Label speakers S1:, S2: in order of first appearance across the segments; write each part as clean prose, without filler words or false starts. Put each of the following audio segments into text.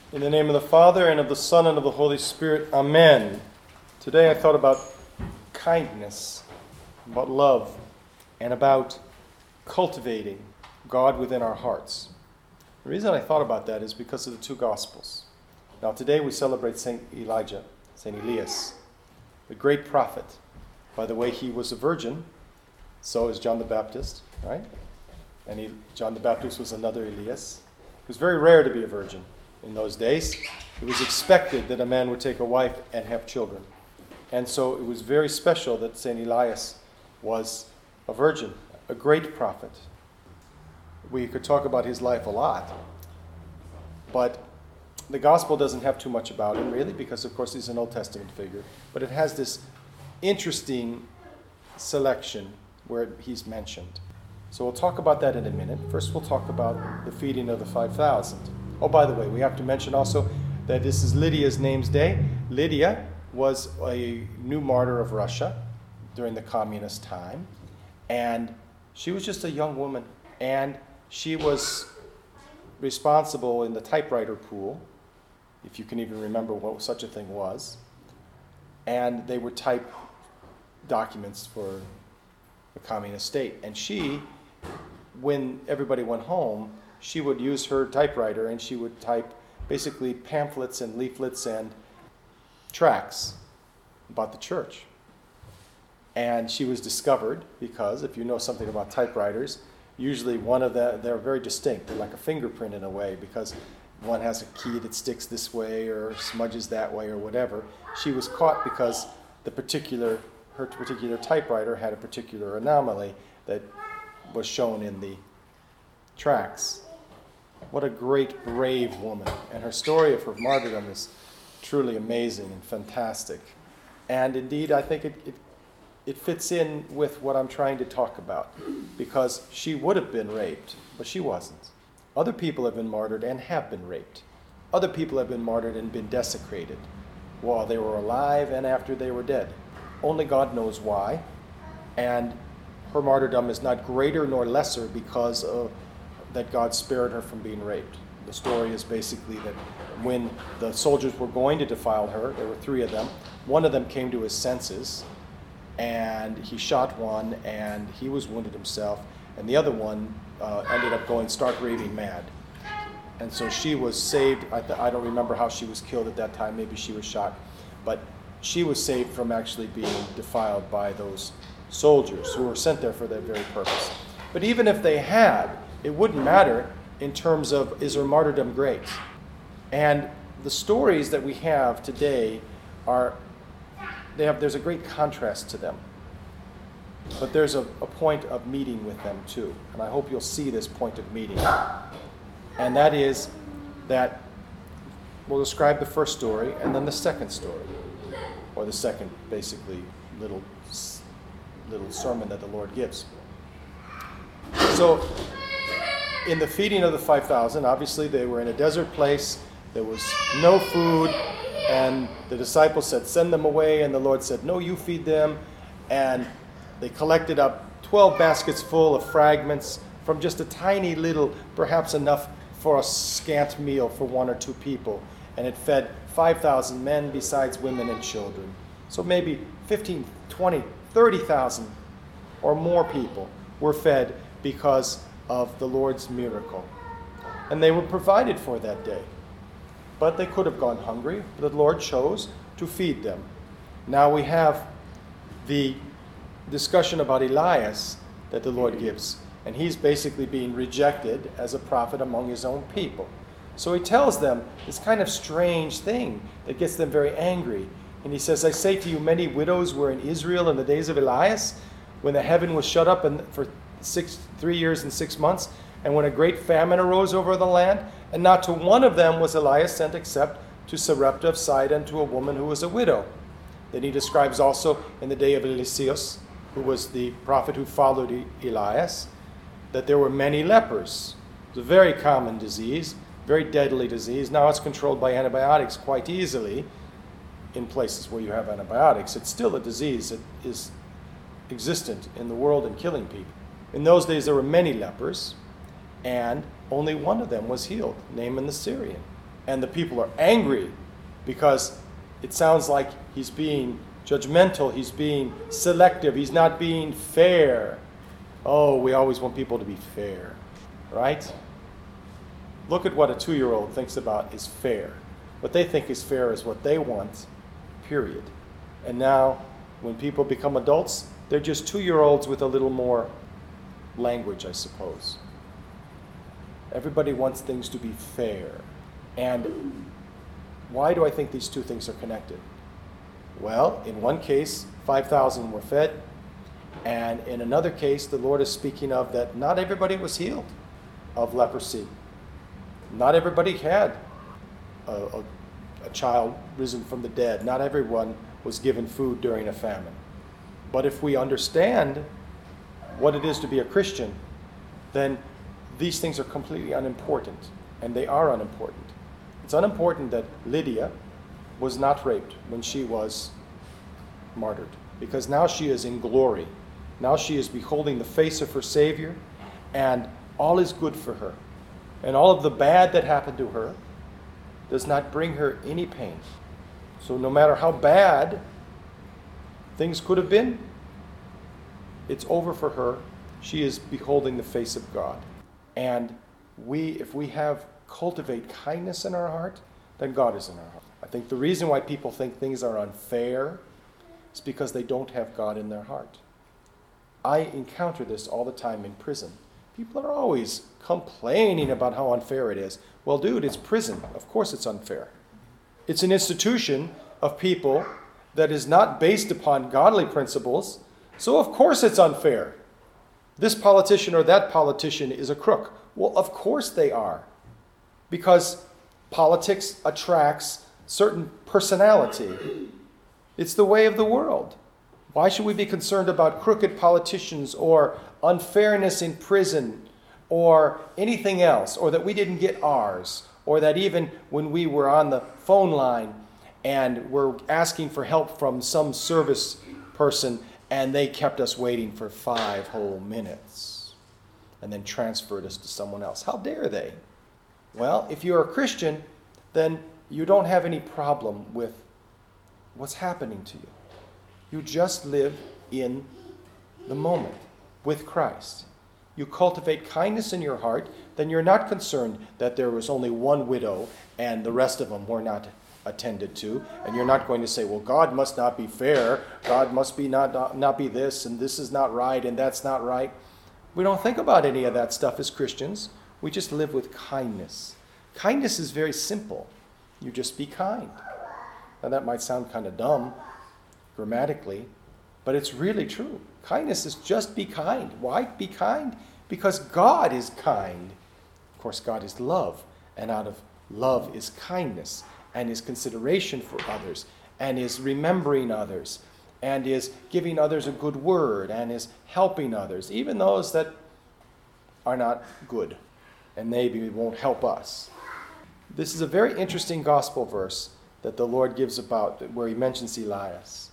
S1: In the name of the Father, and of the Son, and of the Holy Spirit. Amen. Today I thought about kindness, about love, and about cultivating God within our hearts. The reason I thought about that is because of the two Gospels. Now today we celebrate St. Elijah, St. Elias, the great prophet. By the way, he was a virgin, so is John the Baptist, right? And John the Baptist was another Elias. It was very rare to be a virgin. In those days, it was expected that a man would take a wife and have children. And so it was very special that St. Elias was a virgin, a great prophet. We could talk about his life a lot, but the gospel doesn't have too much about him, really, because, of course, he's an Old Testament figure. But it has this interesting selection where he's mentioned. So we'll talk about that in a minute. First, we'll talk about the feeding of the 5,000. Oh, by the way, we have to mention also that this is Lydia's name's day. Lydia was a new martyr of Russia during the communist time. And she was just a young woman. And she was responsible in the typewriter pool, if you can even remember what such a thing was. And they would type documents for the communist state. And she, when everybody went home, she would use her typewriter and she would type basically pamphlets and leaflets and tracts about the church. And she was discovered because, if you know something about typewriters, usually one of them, they're very distinct. They're like a fingerprint in a way, because one has a key that sticks this way or smudges that way or whatever. She was caught because her particular typewriter had a particular anomaly that was shown in the tracts. What a great, brave woman. And her story of her martyrdom is truly amazing and fantastic. And indeed, I think it fits in with what I'm trying to talk about, because she would have been raped, but she wasn't. Other people have been martyred and have been raped. Other people have been martyred and been desecrated while they were alive and after they were dead. Only God knows why. And her martyrdom is not greater nor lesser because of that God spared her from being raped. The story is basically that when the soldiers were going to defile her, there were 3 of them, one of them came to his senses, and he shot one, and he was wounded himself, and the other one ended up going stark raving mad. And so she was saved. I don't remember how she was killed at that time. Maybe she was shot. But she was saved from actually being defiled by those soldiers who were sent there for that very purpose. But even if they had, it wouldn't matter in terms of, is her martyrdom great? And the stories that we have today there's a great contrast to them. But there's a point of meeting with them too. And I hope you'll see this point of meeting. And that is that we'll describe the first story and then the second story. Or the second, basically, little sermon that the Lord gives. So, in the feeding of the 5,000, obviously they were in a desert place. There was no food. And the disciples said, send them away. And the Lord said, no, you feed them. And they collected up 12 baskets full of fragments from just a tiny little, perhaps enough for a scant meal for 1 or 2 people. And it fed 5,000 men besides women and children. So maybe 15, 20, 30,000 or more people were fed because of the Lord's miracle. And they were provided for that day. But they could have gone hungry. The Lord chose to feed them. Now we have the discussion about Elias that the Lord gives. And he's basically being rejected as a prophet among his own people. So he tells them this kind of strange thing that gets them very angry. And he says, I say to you, many widows were in Israel in the days of Elias, when the heaven was shut up for 3 years and 6 months, and when a great famine arose over the land, and not to one of them was Elias sent except to Sarepta of Sidon, to a woman who was a widow. Then he describes also in the day of Eliseus, who was the prophet who followed Elias, that there were many lepers. It's a very common disease, very deadly disease. Now it's controlled by antibiotics quite easily in places where you have antibiotics. It's still a disease that is existent in the world and killing people. In those days there were many lepers, and only one of them was healed, Naaman the Syrian. And the people are angry because it sounds like he's being judgmental, he's being selective, he's not being fair. Oh, we always want people to be fair, right? Look at what a 2-year-old thinks about is fair. What they think is fair is what they want, period. And now, when people become adults, they're just 2-year-olds with a little more language, I suppose. Everybody wants things to be fair. And why do I think these two things are connected? Well, in one case, 5,000 were fed. And in another case, the Lord is speaking of that not everybody was healed of leprosy. Not everybody had a child risen from the dead. Not everyone was given food during a famine. But if we understand what it is to be a Christian, then these things are completely unimportant. And they are unimportant. It's unimportant that Lydia was not raped when she was martyred, because now she is in glory. Now she is beholding the face of her Savior, and all is good for her. And all of the bad that happened to her does not bring her any pain. So no matter how bad things could have been, it's over for her. She is beholding the face of God. And if we cultivate kindness in our heart, then God is in our heart. I think the reason why people think things are unfair is because they don't have God in their heart. I encounter this all the time in prison. People are always complaining about how unfair it is. Well, dude, it's prison. Of course it's unfair. It's an institution of people that is not based upon godly principles, so of course it's unfair. This politician or that politician is a crook. Well, of course they are. Because politics attracts certain personality. It's the way of the world. Why should we be concerned about crooked politicians or unfairness in prison or anything else, or that we didn't get ours, or that even when we were on the phone line and were asking for help from some service person and they kept us waiting for 5 whole minutes and then transferred us to someone else? How dare they? Well, if you're a Christian, then you don't have any problem with what's happening to you. You just live in the moment with Christ. You cultivate kindness in your heart, then you're not concerned that there was only one widow and the rest of them were not attended to. And you're not going to say, well, God must not be fair. God must be not be this, and this is not right, and that's not right. We don't think about any of that stuff as Christians. We just live with kindness. Kindness is very simple. You just be kind. Now that might sound kind of dumb grammatically, but it's really true. Kindness is just be kind. Why be kind? Because God is kind. Of course, God is love, and out of love is kindness, and is consideration for others, and is remembering others, and is giving others a good word, and is helping others, even those that are not good and maybe won't help us. This is a very interesting gospel verse that the Lord gives about, where he mentions Elias.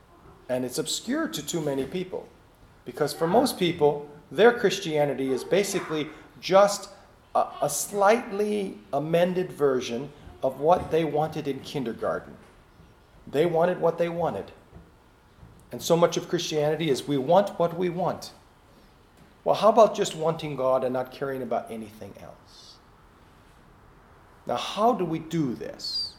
S1: And it's obscure to too many people, because for most people, their Christianity is basically just a slightly amended version of what they wanted in kindergarten. They wanted what they wanted. And so much of Christianity is we want what we want. Well, how about just wanting God and not caring about anything else? Now, how do we do this?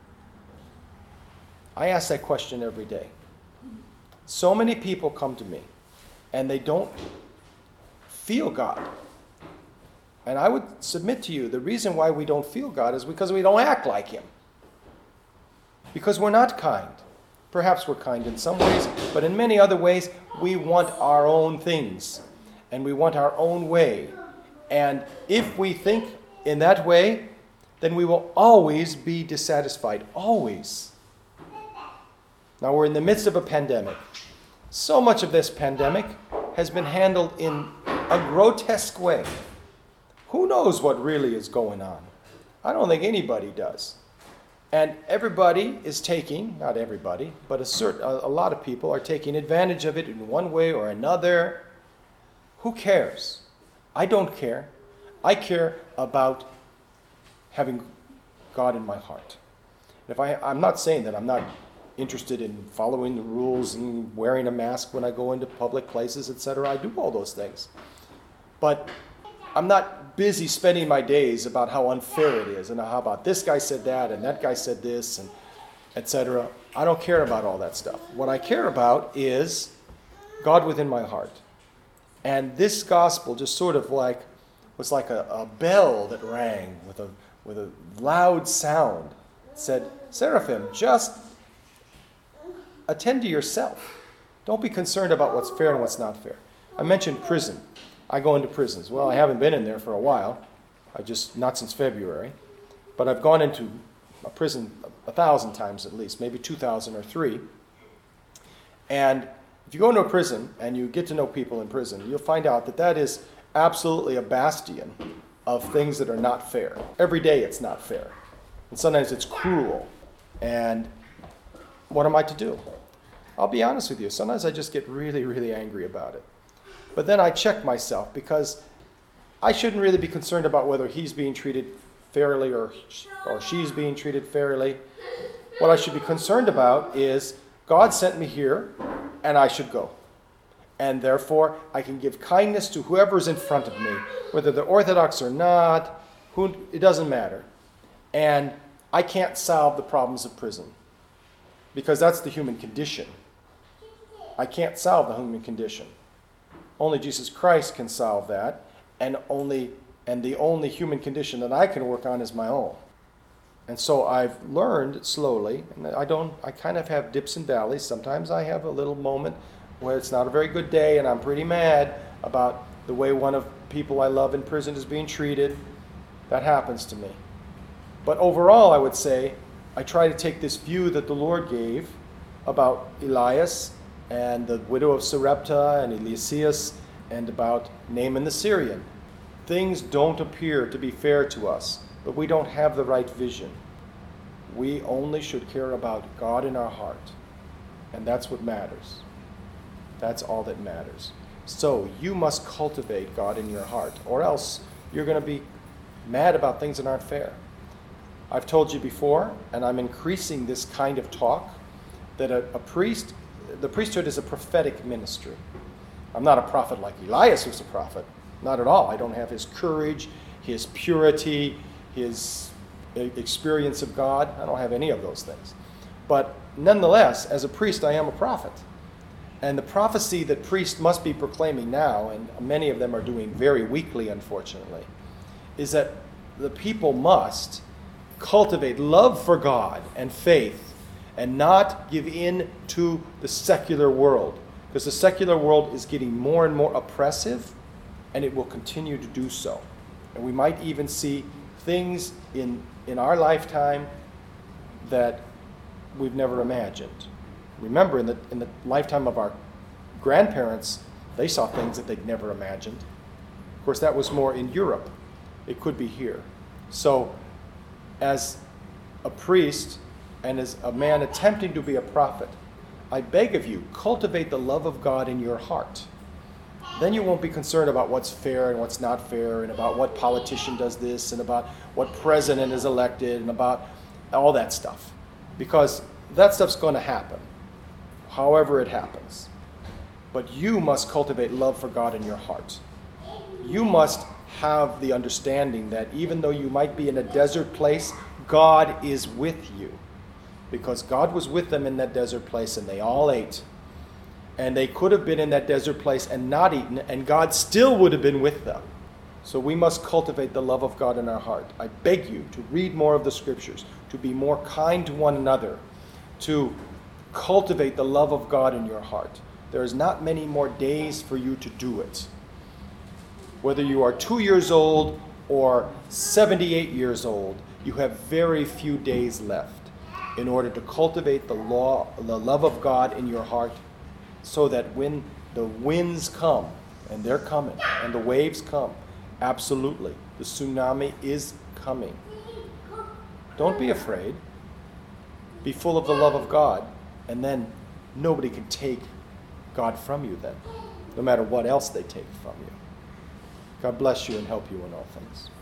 S1: I ask that question every day. So many people come to me and they don't feel God. And I would submit to you, the reason why we don't feel God is because we don't act like him. Because we're not kind. Perhaps we're kind in some ways, but in many other ways, we want our own things. And we want our own way. And if we think in that way, then we will always be dissatisfied. Always. Now we're in the midst of a pandemic. So much of this pandemic has been handled in a grotesque way. Who knows what really is going on? I don't think anybody does. And everybody is taking, not everybody, but a lot of people are taking advantage of it in one way or another. Who cares? I don't care. I care about having God in my heart. I'm not saying that I'm not interested in following the rules and wearing a mask when I go into public places, etc. I do all those things. But I'm not busy spending my days about how unfair it is and how about this guy said that and that guy said this and etc. I don't care about all that stuff. What I care about is God within my heart. And this gospel just sort of was like a bell that rang with a loud sound. It said, Seraphim, just attend to yourself. Don't be concerned about what's fair and what's not fair. I mentioned prison. I go into prisons. Well, I haven't been in there for a while. Not since February. But I've gone into a prison 1,000 times at least, maybe 2,000 or 3. And if you go into a prison and you get to know people in prison, you'll find out that is absolutely a bastion of things that are not fair. Every day it's not fair. And sometimes it's cruel. And what am I to do? I'll be honest with you. Sometimes I just get really, really angry about it. But then I check myself because I shouldn't really be concerned about whether he's being treated fairly or she's being treated fairly. What I should be concerned about is God sent me here and I should go. And therefore, I can give kindness to whoever's in front of me, whether they're Orthodox or not, it doesn't matter. And I can't solve the problems of prison because that's the human condition. I can't solve the human condition. Only Jesus Christ can solve that, and the only human condition that I can work on is my own. And so I've learned slowly, and I kind of have dips and valleys. Sometimes I have a little moment where it's not a very good day and I'm pretty mad about the way one of people I love in prison is being treated. That happens to me. But overall, I would say, I try to take this view that the Lord gave about Elias and the widow of Sarepta and Eliseus and about Naaman the Syrian. Things don't appear to be fair to us, but we don't have the right vision. We only should care about God in our heart, and that's what matters. That's all that matters. So you must cultivate God in your heart, or else you're going to be mad about things that aren't fair. I've told you before, and I'm increasing this kind of talk, that the priesthood is a prophetic ministry. I'm not a prophet like Elias was a prophet. Not at all. I don't have his courage, his purity, his experience of God. I don't have any of those things. But nonetheless, as a priest, I am a prophet. And the prophecy that priests must be proclaiming now, and many of them are doing very weakly, unfortunately, is that the people must cultivate love for God and faith and not give in to the secular world. Because the secular world is getting more and more oppressive, and it will continue to do so. And we might even see things in our lifetime that we've never imagined. Remember, in the lifetime of our grandparents, they saw things that they'd never imagined. Of course, that was more in Europe. It could be here. So, as a priest and as a man attempting to be a prophet, I beg of you, cultivate the love of God in your heart. Then you won't be concerned about what's fair and what's not fair, and about what politician does this, and about what president is elected, and about all that stuff. Because that stuff's going to happen, however it happens. But you must cultivate love for God in your heart. You must have the understanding that even though you might be in a desert place, God is with you. Because God was with them in that desert place, and they all ate. And they could have been in that desert place and not eaten, and God still would have been with them. So we must cultivate the love of God in our heart. I beg you to read more of the Scriptures, to be more kind to one another, to cultivate the love of God in your heart. There's not many more days for you to do it. Whether you are 2 years old or 78 years old, you have very few days left in order to cultivate the love of God in your heart, so that when the winds come, and they're coming, and the waves come, absolutely, the tsunami is coming. Don't be afraid. Be full of the love of God, and then nobody can take God from you then, no matter what else they take from you. God bless you and help you in all things.